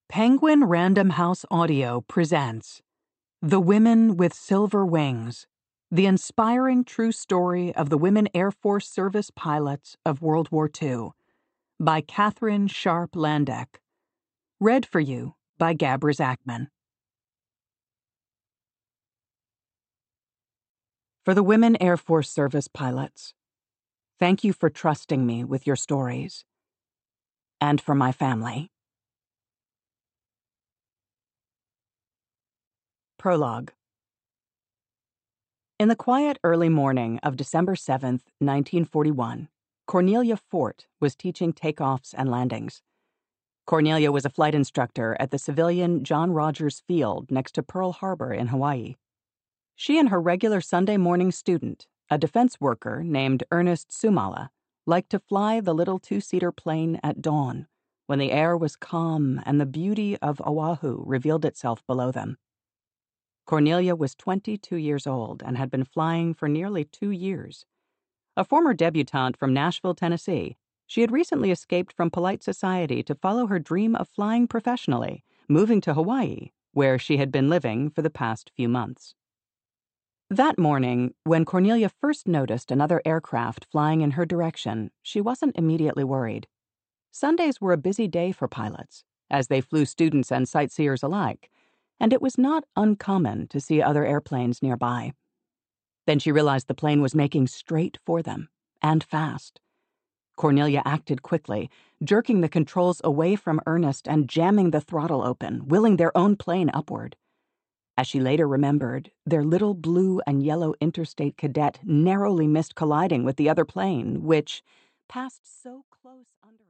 Penguin Random House Audio presents The Women with Silver Wings, the inspiring true story of the women Air Force service pilots of World War II, by Katherine Sharp Landeck. Read for you by Gabra Zachman. For the women Air Force service pilots, thank you for trusting me with your stories. And for my family. Prologue. In the quiet early morning of December 7th, 1941, Cornelia Fort was teaching takeoffs and landings. Cornelia was a flight instructor at the civilian John Rogers Field next to Pearl Harbor in Hawaii. She and her regular Sunday morning student, a defense worker named Ernest Sumala, liked to fly the little two-seater plane at dawn, when the air was calm and the beauty of Oahu revealed itself below them. Cornelia was 22 years old and had been flying for nearly 2 years. A former debutante from Nashville, Tennessee, she had recently escaped from polite society to follow her dream of flying professionally, moving to Hawaii, where she had been living for the past few months. That morning, when Cornelia first noticed another aircraft flying in her direction, she wasn't immediately worried. Sundays were a busy day for pilots, as they flew students and sightseers alike, and it was not uncommon to see other airplanes nearby. Then she realized the plane was making straight for them, and fast. Cornelia acted quickly, jerking the controls away from Ernest and jamming the throttle open, willing their own plane upward. As she later remembered, their little blue and yellow interstate cadet narrowly missed colliding with the other plane, which passed so close under